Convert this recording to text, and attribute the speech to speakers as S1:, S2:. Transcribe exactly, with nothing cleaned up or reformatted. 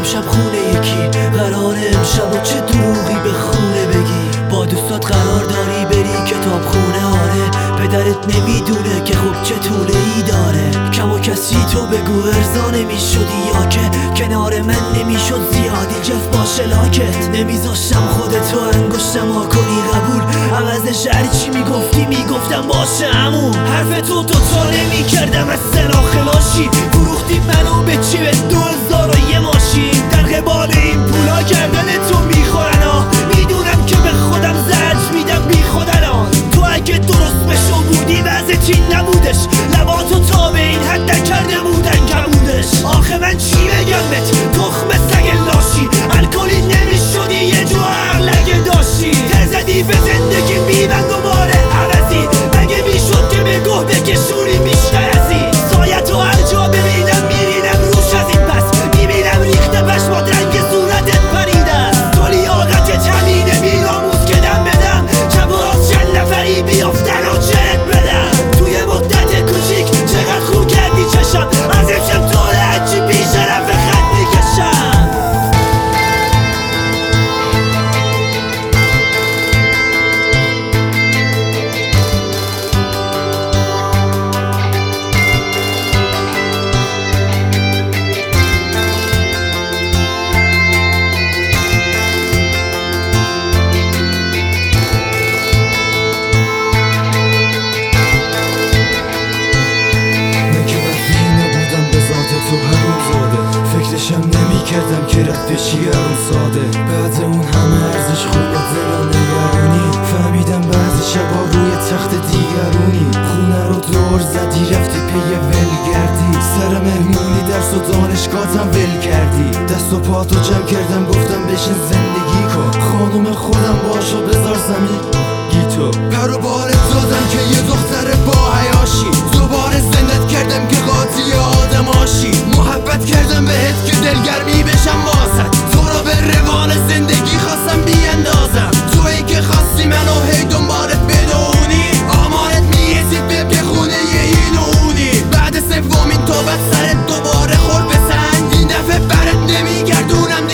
S1: امشب خونه یکی قرار امشب و چه دروغی به خونه بگی. با دوستات قرار داری بری کتاب خونه، آره پدرت نمیدونه که خب چه طوله ای داره. کم و کسی تو بگو ارضا نمیشدی یا که کنار من نمیشد زیادی جف باشه لاکت. نمیذاشتم خودتو انگشتم ها کنی قبول، عوضش هرچی میگفتی میگفتم باشه عمو. حرف تو تو تا نمیکردم از سنا خلاشی، فروختی منو به چی به دو هزار و یه ماشین. در قبال این پولا کردن تو میخورن ها، میدونم که به خودم زرج میدم بی خودن ها. تو اگه درست بشو بودی وضع چین نبودش، لباتو تا به این حد نکرده بودن کمودش. آخه من چی بگم بهت تخم سگ لاشی، الکلی نمیشدی یه جو عقل اگه داشتی. ترزدی به زندگی بیبند و باره عوضی، مگه میشد که به گوه بکشونی بیشتر از این. سایت و هر جا ببینم میرینم روش از این پس، میبینم ریخته پشمات رنگ صورتت پریده است. تو لیاقتت همینه بیراموز که دم بدم، چپ و راست چند نفری بیافتن و چرت بدم. توی مدت کوچیک چقدر خوب کردی چشم، از امشب تو هرچی بیشرف خط میکشم.
S2: فکرشم نمی کردم که رفت چیه اون ساده. بعد اون همه ارزش خوب دلم نگرونی، فهمیدم بعضی شبا روی تخت دیگرونی. خونه رو دور زدی رفتی پی ولگردی، سر مهمونی درس و دانشگاهتم ول کردی. دست و پاتو جمع کردم گفتم بشین زندگی کن، خانوم خودم باشو بذار زمین گیتو. پر و بالت دادم که یه دختر با حیاشی، دوباره زندت کردم که قاطی آدماشی. محبت کردم بهت که دلگرمی بشم واسط، تو رو به روان زندگی خواستم بیاندازم. تویی که خواستی منو هی دنبالت بدونی، آمارت میرسید به بخونه یه این و اونی. بعد سومین توبت سرت دوباره خور به سنگ، این دفعه برت نمیگردونم